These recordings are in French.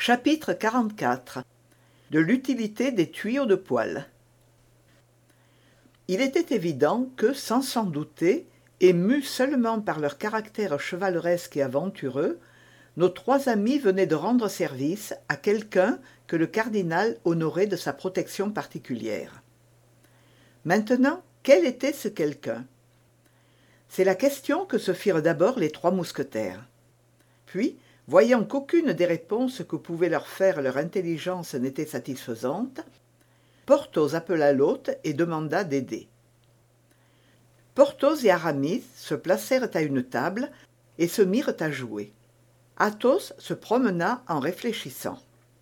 Chapitre 44. De l'utilité des tuyaux de poêle. Il était évident que, sans s'en douter, et mus seulement par leur caractère chevaleresque et aventureux, nos trois amis venaient de rendre service à quelqu'un que le cardinal honorait de sa protection particulière. Maintenant, quel était ce quelqu'un? C'est la question que se firent d'abord les trois mousquetaires. Puis, voyant qu'aucune des réponses que pouvait leur faire leur intelligence n'était satisfaisante, Porthos appela l'hôte et demanda d'aider. Porthos et Aramis se placèrent à une table et se mirent à jouer. Athos se promena en réfléchissant.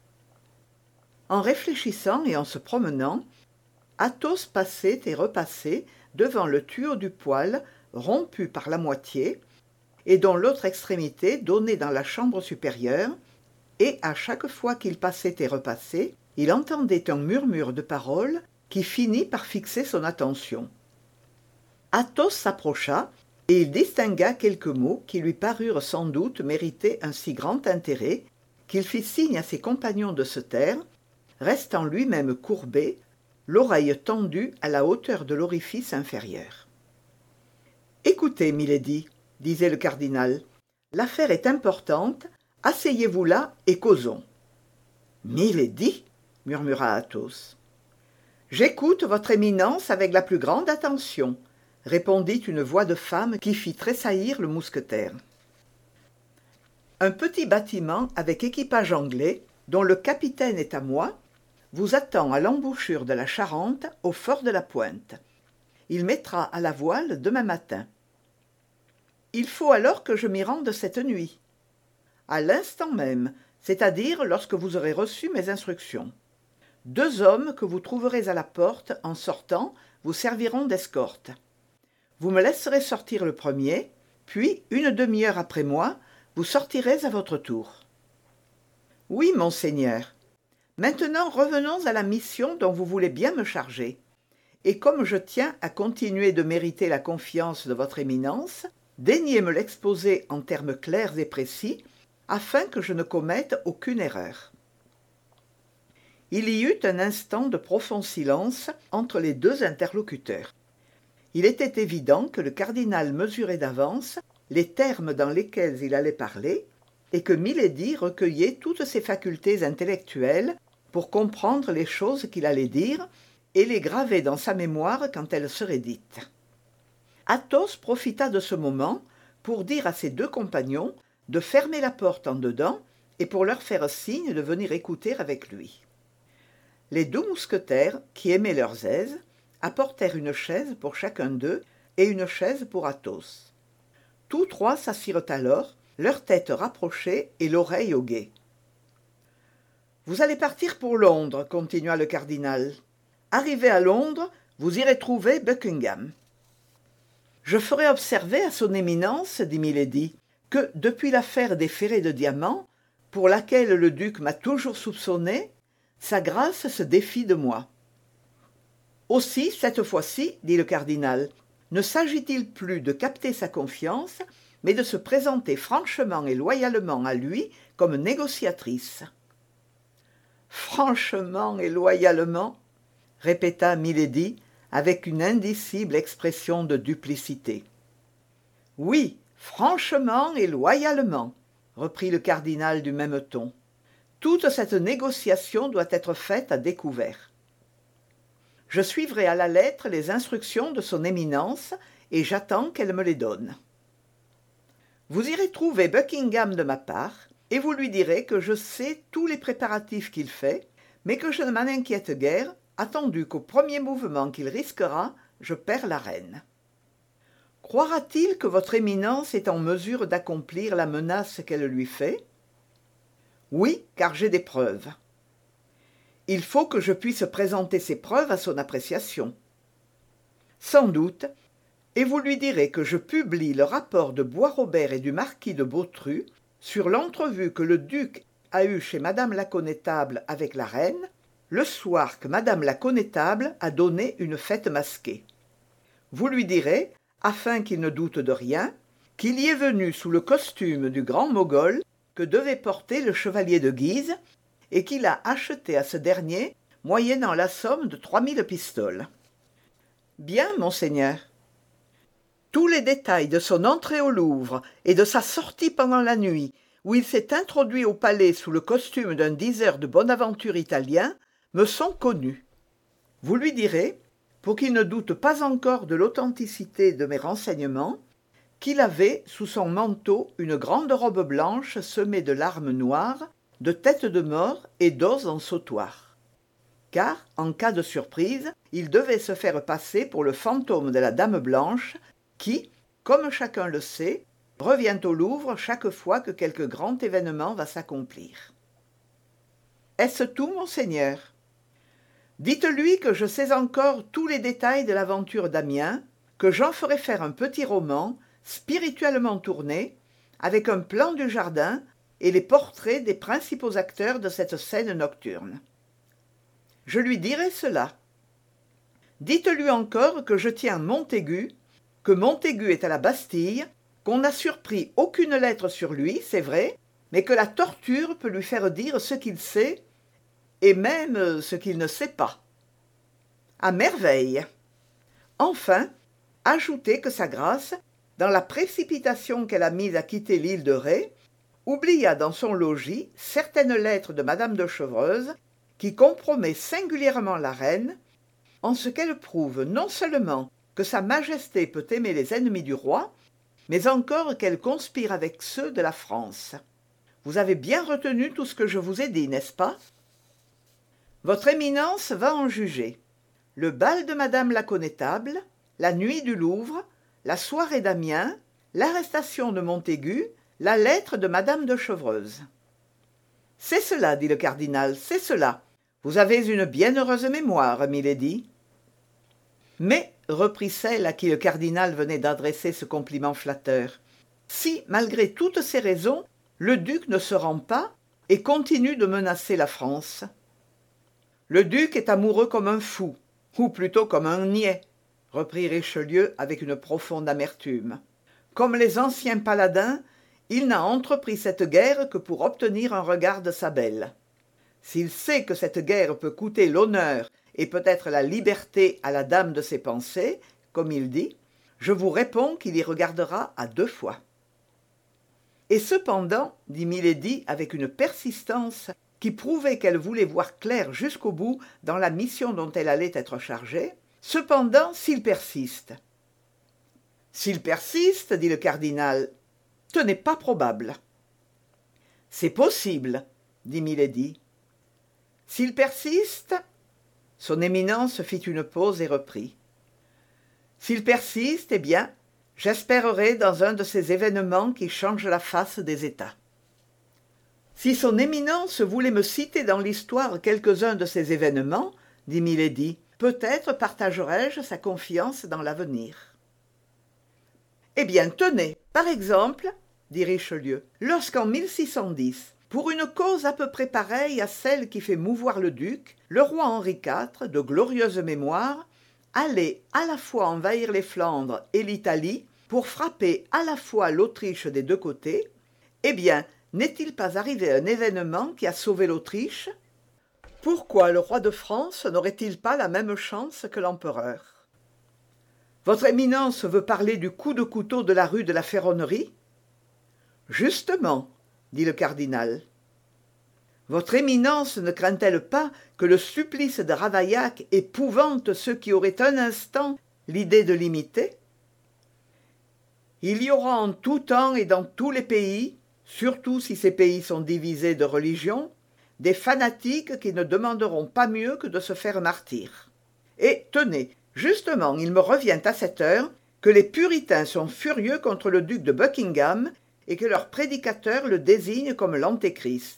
En réfléchissant et en se promenant, Athos passait et repassait devant le tuyau du poêle rompu par la moitié et dont l'autre extrémité donnait dans la chambre supérieure, et à chaque fois qu'il passait et repassait, il entendait un murmure de paroles qui finit par fixer son attention. Athos s'approcha, et il distingua quelques mots qui lui parurent sans doute mériter un si grand intérêt qu'il fit signe à ses compagnons de se taire, restant lui-même courbé, l'oreille tendue à la hauteur de l'orifice inférieur. « Écoutez, milady, disait le cardinal, l'affaire est importante, asseyez-vous là et causons. »« Milady, murmura Athos. « J'écoute votre éminence avec la plus grande attention, répondit une voix de femme qui fit tressaillir le mousquetaire. Un petit bâtiment avec équipage anglais, dont le capitaine est à moi, vous attend à l'embouchure de la Charente, au fort de la Pointe. Il mettra à la voile demain matin. Il faut alors que je m'y rende cette nuit. À l'instant même, c'est-à-dire lorsque vous aurez reçu mes instructions. 2 hommes que vous trouverez à la porte en sortant vous serviront d'escorte. Vous me laisserez sortir le premier, puis, une demi-heure après moi, vous sortirez à votre tour. Oui, monseigneur. Maintenant revenons à la mission dont vous voulez bien me charger. Et comme je tiens à continuer de mériter la confiance de votre éminence, daignez me l'exposer en termes clairs et précis, afin que je ne commette aucune erreur. Il y eut un instant de profond silence entre les deux interlocuteurs. Il était évident que le cardinal mesurait d'avance les termes dans lesquels il allait parler, et que Milady recueillait toutes ses facultés intellectuelles pour comprendre les choses qu'il allait dire et les graver dans sa mémoire quand elles seraient dites. Athos profita de ce moment pour dire à ses 2 compagnons de fermer la porte en dedans et pour leur faire signe de venir écouter avec lui. Les 2 mousquetaires, qui aimaient leurs aises, apportèrent une chaise pour chacun d'eux et une chaise pour Athos. Tous 3 s'assirent alors, leurs têtes rapprochées et l'oreille au guet. « Vous allez partir pour Londres, continua le cardinal. Arrivé à Londres, vous irez trouver Buckingham. » Je ferai observer à son éminence, dit Milady, que depuis l'affaire des ferrets de diamants, pour laquelle le duc m'a toujours soupçonné, sa grâce se défie de moi. Aussi, cette fois-ci, dit le cardinal, ne s'agit-il plus de capter sa confiance, mais de se présenter franchement et loyalement à lui comme négociatrice. Franchement et loyalement, répéta Milady, avec une indicible expression de duplicité. Oui, franchement et loyalement, reprit le cardinal du même ton. Toute cette négociation doit être faite à découvert. Je suivrai à la lettre les instructions de son éminence et j'attends qu'elle me les donne. Vous irez trouver Buckingham de ma part et vous lui direz que je sais tous les préparatifs qu'il fait, mais que je ne m'en inquiète guère, attendu qu'au premier mouvement qu'il risquera, je perds la reine. Croira-t-il que votre éminence est en mesure d'accomplir la menace qu'elle lui fait? Oui, car j'ai des preuves. Il faut que je puisse présenter ces preuves à son appréciation. Sans doute, et vous lui direz que je publie le rapport de Boisrobert et du marquis de Beautru sur l'entrevue que le duc a eue chez madame la connétable avec la reine, le soir que madame la connétable a donné une fête masquée. Vous lui direz, afin qu'il ne doute de rien, qu'il y est venu sous le costume du grand Mogol que devait porter le chevalier de Guise, et qu'il a acheté à ce dernier moyennant la somme de 3000 pistoles. Bien, monseigneur. Tous les détails de son entrée au Louvre et de sa sortie pendant la nuit, où il s'est introduit au palais sous le costume d'un diseur de bonne aventure italien, me sont connus. Vous lui direz, pour qu'il ne doute pas encore de l'authenticité de mes renseignements, qu'il avait sous son manteau une grande robe blanche semée de larmes noires, de têtes de mort et d'os en sautoir. Car, en cas de surprise, il devait se faire passer pour le fantôme de la Dame Blanche, qui, comme chacun le sait, revient au Louvre chaque fois que quelque grand événement va s'accomplir. Est-ce tout, monseigneur? Dites-lui que je sais encore tous les détails de l'aventure d'Amiens, que j'en ferai faire un petit roman, spirituellement tourné, avec un plan du jardin et les portraits des principaux acteurs de cette scène nocturne. Je lui dirai cela. Dites-lui encore que je tiens Montaigu, que Montaigu est à la Bastille, qu'on n'a surpris aucune lettre sur lui, c'est vrai, mais que la torture peut lui faire dire ce qu'il sait, et même ce qu'il ne sait pas. À merveille. Enfin, ajoutez que sa grâce, dans la précipitation qu'elle a mise à quitter l'île de Ré, oublia dans son logis certaines lettres de madame de Chevreuse qui compromet singulièrement la reine, en ce qu'elle prouve non seulement que sa majesté peut aimer les ennemis du roi, mais encore qu'elle conspire avec ceux de la France. Vous avez bien retenu tout ce que je vous ai dit, n'est-ce pas? Votre éminence va en juger. Le bal de madame la connétable, la nuit du Louvre, la soirée d'Amiens, l'arrestation de Montaigu, la lettre de madame de Chevreuse. C'est cela, dit le cardinal, c'est cela. Vous avez une bienheureuse mémoire, milady. Mais, reprit celle à qui le cardinal venait d'adresser ce compliment flatteur, si, malgré toutes ces raisons, le duc ne se rend pas et continue de menacer la France. Le duc est amoureux comme un fou, ou plutôt comme un niais, reprit Richelieu avec une profonde amertume. Comme les anciens paladins, il n'a entrepris cette guerre que pour obtenir un regard de sa belle. S'il sait que cette guerre peut coûter l'honneur et peut-être la liberté à la dame de ses pensées, comme il dit, je vous réponds qu'il y regardera à 2 fois. Et cependant, dit Milady avec une persistance qui prouvait qu'elle voulait voir clair jusqu'au bout dans la mission dont elle allait être chargée, cependant, s'il persiste. S'il persiste, dit le cardinal, ce n'est pas probable. C'est possible, dit Milady. S'il persiste, son éminence fit une pause et reprit. S'il persiste, eh bien, j'espérerai dans un de ces événements qui changent la face des États. Si son éminence voulait me citer dans l'histoire quelques-uns de ces événements, dit Milady, peut-être partagerai-je sa confiance dans l'avenir. Eh bien, tenez, par exemple, dit Richelieu, lorsqu'en 1610, pour une cause à peu près pareille à celle qui fait mouvoir le duc, le roi Henri IV, de glorieuse mémoire, allait à la fois envahir les Flandres et l'Italie pour frapper à la fois l'Autriche des 2 côtés, eh bien, n'est-il pas arrivé un événement qui a sauvé l'Autriche? Pourquoi le roi de France n'aurait-il pas la même chance que l'empereur? Votre éminence veut parler du coup de couteau de la rue de la Ferronnerie? Justement, dit le cardinal. Votre éminence ne craint-elle pas que le supplice de Ravaillac épouvante ceux qui auraient un instant l'idée de l'imiter? Il y aura en tout temps et dans tous les pays, surtout si ces pays sont divisés de religion, des fanatiques qui ne demanderont pas mieux que de se faire martyr. Et tenez, justement, il me revient à cette heure que les puritains sont furieux contre le duc de Buckingham et que leur prédicateur le désigne comme l'antéchrist.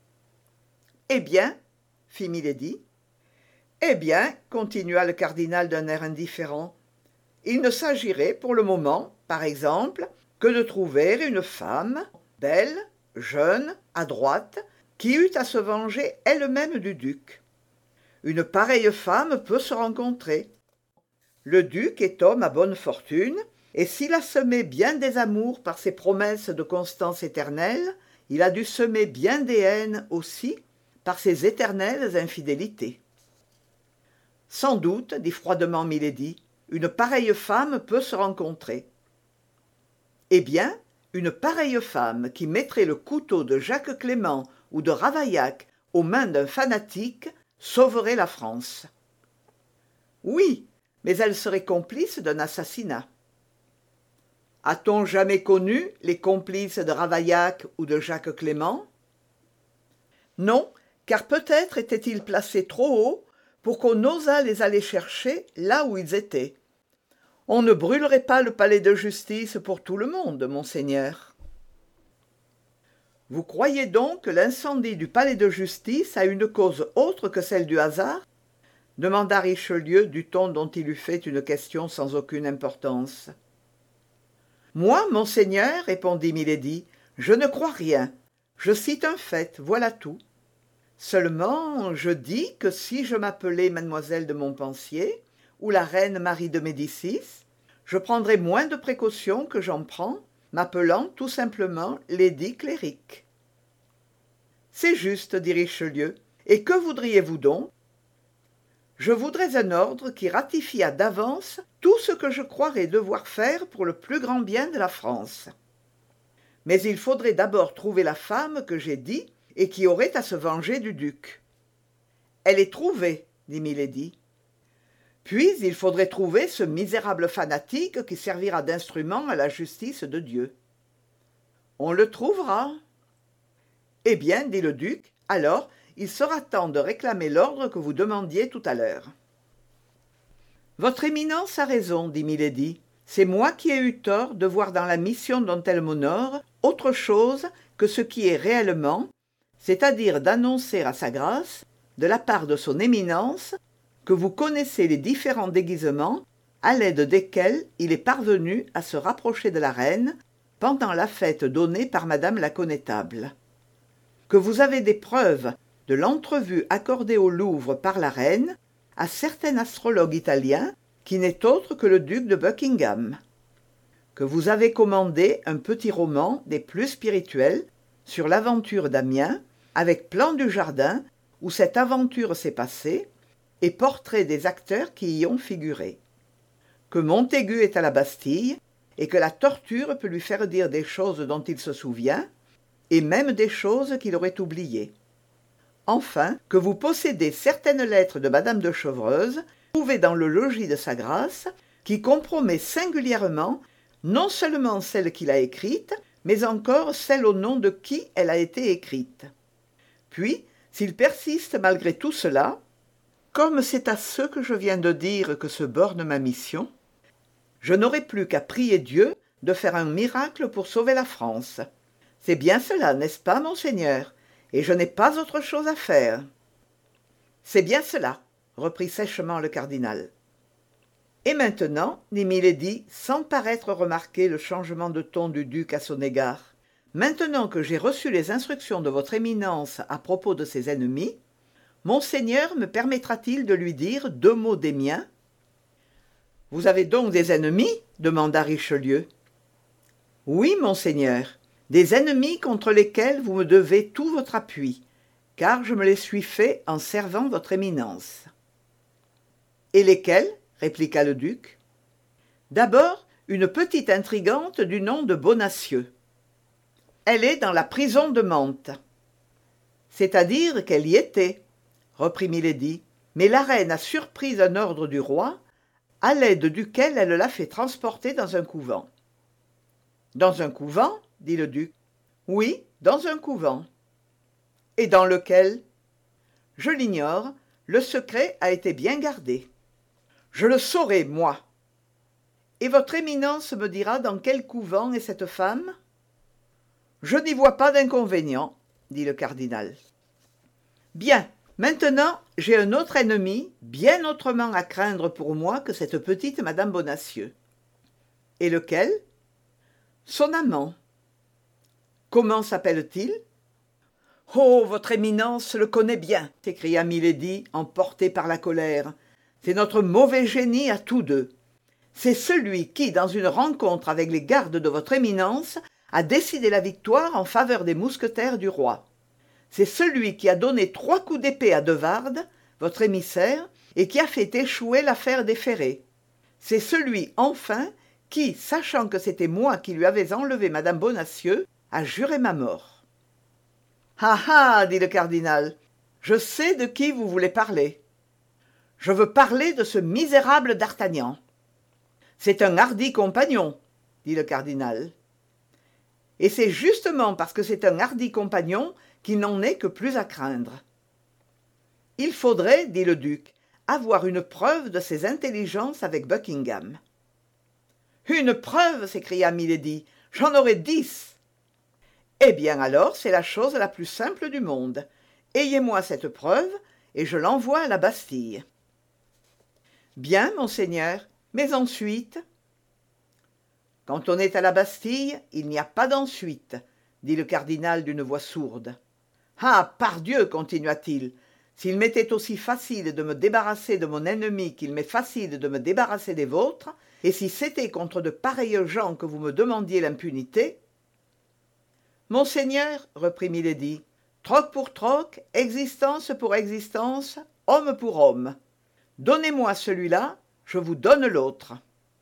Eh bien, fit Milady. Eh bien, continua le cardinal d'un air indifférent, il ne s'agirait pour le moment, par exemple, que de trouver une femme, belle, jeune, adroite, qui eût à se venger elle-même du duc. Une pareille femme peut se rencontrer. Le duc est homme à bonne fortune, et s'il a semé bien des amours par ses promesses de constance éternelle, il a dû semer bien des haines aussi par ses éternelles infidélités. Sans doute, dit froidement Milady, une pareille femme peut se rencontrer. Eh bien, une pareille femme qui mettrait le couteau de Jacques Clément ou de Ravaillac aux mains d'un fanatique sauverait la France. Oui, mais elle serait complice d'un assassinat. A-t-on jamais connu les complices de Ravaillac ou de Jacques Clément? Non, car peut-être étaient-ils placés trop haut pour qu'on osât les aller chercher là où ils étaient. On ne brûlerait pas le palais de justice pour tout le monde, monseigneur. Vous croyez donc que l'incendie du palais de justice a une cause autre que celle du hasard? Demanda Richelieu du ton dont il eût fait une question sans aucune importance. Moi, monseigneur, répondit Milady, je ne crois rien. Je cite un fait, voilà tout. Seulement, je dis que si je m'appelais mademoiselle de Montpensier ou la reine Marie de Médicis, je prendrais moins de précautions que j'en prends, m'appelant tout simplement Lady Cléric. C'est juste, dit Richelieu. Et que voudriez-vous donc? Je voudrais un ordre qui ratifiât d'avance tout ce que je croirais devoir faire pour le plus grand bien de la France. Mais il faudrait d'abord trouver la femme que j'ai dit et qui aurait à se venger du duc. Elle est trouvée, dit Milady. Puis il faudrait trouver ce misérable fanatique qui servira d'instrument à la justice de Dieu. On le trouvera. Eh bien, dit le duc, alors il sera temps de réclamer l'ordre que vous demandiez tout à l'heure. Votre éminence a raison, dit Milady. C'est moi qui ai eu tort de voir dans la mission dont elle m'honore autre chose que ce qui est réellement, c'est-à-dire d'annoncer à sa grâce, de la part de son éminence, que vous connaissez les différents déguisements à l'aide desquels il est parvenu à se rapprocher de la reine pendant la fête donnée par madame la connétable. Que vous avez des preuves de l'entrevue accordée au Louvre par la reine à certain astrologue italien qui n'est autre que le duc de Buckingham. Que vous avez commandé un petit roman des plus spirituels sur l'aventure d'Amiens, avec plan du jardin où cette aventure s'est passée, et portrait des acteurs qui y ont figuré. Que Montaigu est à la Bastille, et que la torture peut lui faire dire des choses dont il se souvient, et même des choses qu'il aurait oubliées. Enfin, que vous possédez certaines lettres de madame de Chevreuse, trouvées dans le logis de sa grâce, qui compromet singulièrement non seulement celle qu'il a écrite, mais encore celle au nom de qui elle a été écrite. Puis, s'il persiste malgré tout cela, comme c'est à ce que je viens de dire que se borne ma mission, je n'aurai plus qu'à prier Dieu de faire un miracle pour sauver la France. C'est bien cela, n'est-ce pas, monseigneur? Et je n'ai pas autre chose à faire. C'est bien cela, reprit sèchement le cardinal. Et maintenant, dit Milady, sans paraître remarquer le changement de ton du duc à son égard, maintenant que j'ai reçu les instructions de votre éminence à propos de ses ennemis, monseigneur me permettra-t-il de lui dire 2 mots des miens? Vous avez donc des ennemis? Demanda Richelieu. Oui, monseigneur, des ennemis contre lesquels vous me devez tout votre appui, car je me les suis fait en servant votre éminence. Et lesquels? Répliqua le duc. D'abord, une petite intrigante du nom de Bonacieux. Elle est dans la prison de Mantes. C'est-à-dire qu'elle y était, reprit Milady, mais la reine a surpris un ordre du roi, à l'aide duquel elle l'a fait transporter dans un couvent. Dans un couvent? Dit le duc. Oui, dans un couvent. Et dans lequel? Je l'ignore, le secret a été bien gardé. Je le saurai, moi. Et votre éminence me dira dans quel couvent est cette femme? Je n'y vois pas d'inconvénient, dit le cardinal. Bien, maintenant j'ai un autre ennemi, bien autrement à craindre pour moi que cette petite madame Bonacieux. Et lequel? Son amant. Comment s'appelle-t-il? Oh, votre éminence le connaît bien, s'écria Milady, emportée par la colère. C'est notre mauvais génie à tous deux. C'est celui qui, dans une rencontre avec les gardes de votre éminence, a décidé la victoire en faveur des mousquetaires du roi. C'est celui qui a donné 3 coups d'épée à De Wardes, votre émissaire, et qui a fait échouer l'affaire des ferrets. C'est celui, enfin, qui, sachant que c'était moi qui lui avais enlevé madame Bonacieux, a juré ma mort. « Ah ah !» dit le cardinal, « je sais de qui vous voulez parler. Je veux parler de ce misérable d'Artagnan. »« C'est un hardi compagnon, » dit le cardinal. « Et c'est justement parce que c'est un hardi compagnon qu'il n'en est que plus à craindre. Il faudrait, dit le duc, avoir une preuve de ses intelligences avec Buckingham. »« Une preuve !» s'écria Milady. « J'en aurai 10. »« Eh bien alors, c'est la chose la plus simple du monde. Ayez-moi cette preuve, et je l'envoie à la Bastille. »« Bien, monseigneur, mais ensuite ?»« Quand on est à la Bastille, il n'y a pas d'ensuite, » dit le cardinal d'une voix sourde. « Ah, pardieu, continua-t-il, s'il m'était aussi facile de me débarrasser de mon ennemi qu'il m'est facile de me débarrasser des vôtres, et si c'était contre de pareils gens que vous me demandiez l'impunité... » « Monseigneur, reprit Milady, troc pour troc, existence pour existence, homme pour homme. Donnez-moi celui-là, je vous donne l'autre. »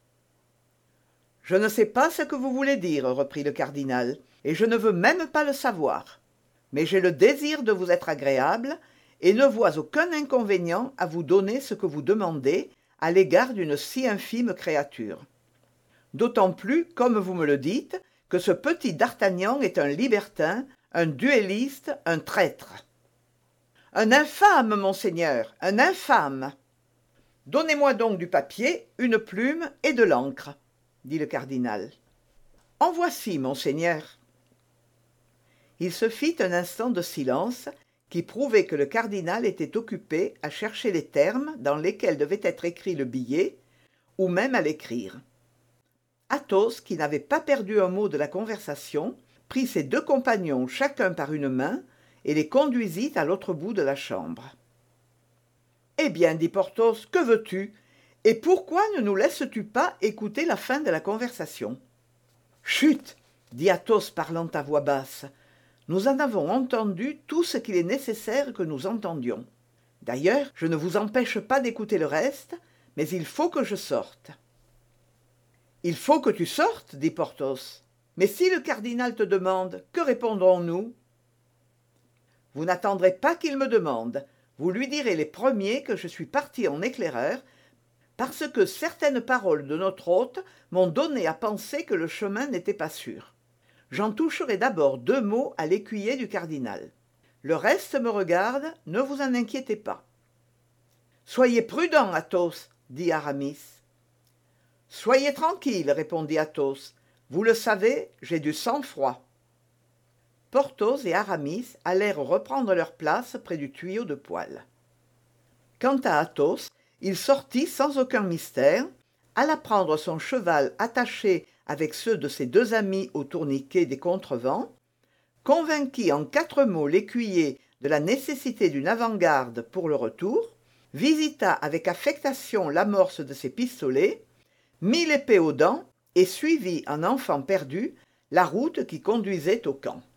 « Je ne sais pas ce que vous voulez dire, reprit le cardinal, et je ne veux même pas le savoir. Mais j'ai le désir de vous être agréable, et ne vois aucun inconvénient à vous donner ce que vous demandez à l'égard d'une si infime créature. D'autant plus, comme vous me le dites, que ce petit d'Artagnan est un libertin, un duelliste, un traître. « Un infâme, monseigneur, un infâme !»« Donnez-moi donc du papier, une plume et de l'encre, » dit le cardinal. « En voici, monseigneur. » Il se fit un instant de silence qui prouvait que le cardinal était occupé à chercher les termes dans lesquels devait être écrit le billet, ou même à l'écrire. Athos, qui n'avait pas perdu un mot de la conversation, prit ses 2 compagnons chacun par une main et les conduisit à l'autre bout de la chambre. « Eh bien, dit Porthos, que veux-tu? Et pourquoi ne nous laisses-tu pas écouter la fin de la conversation ?»« Chut !» dit Athos parlant à voix basse. « Nous en avons entendu tout ce qu'il est nécessaire que nous entendions. D'ailleurs, je ne vous empêche pas d'écouter le reste, mais il faut que je sorte. »« Il faut que tu sortes, dit Porthos. Mais si le cardinal te demande, que répondrons-nous ? Vous n'attendrez pas qu'il me demande. Vous lui direz les premiers que je suis parti en éclaireur, parce que certaines paroles de notre hôte m'ont donné à penser que le chemin n'était pas sûr. J'en toucherai d'abord 2 mots à l'écuyer du cardinal. Le reste me regarde, ne vous en inquiétez pas. « Soyez prudent, Athos, dit Aramis. « Soyez tranquille, répondit Athos. Vous le savez, j'ai du sang-froid. » Porthos et Aramis allèrent reprendre leur place près du tuyau de poêle. Quant à Athos, il sortit sans aucun mystère, alla prendre son cheval attaché avec ceux de ses 2 amis au tourniquet des contrevents, convainquit en 4 mots l'écuyer de la nécessité d'une avant-garde pour le retour, visita avec affectation l'amorce de ses pistolets, mit l'épée aux dents et suivit en enfant perdu la route qui conduisait au camp.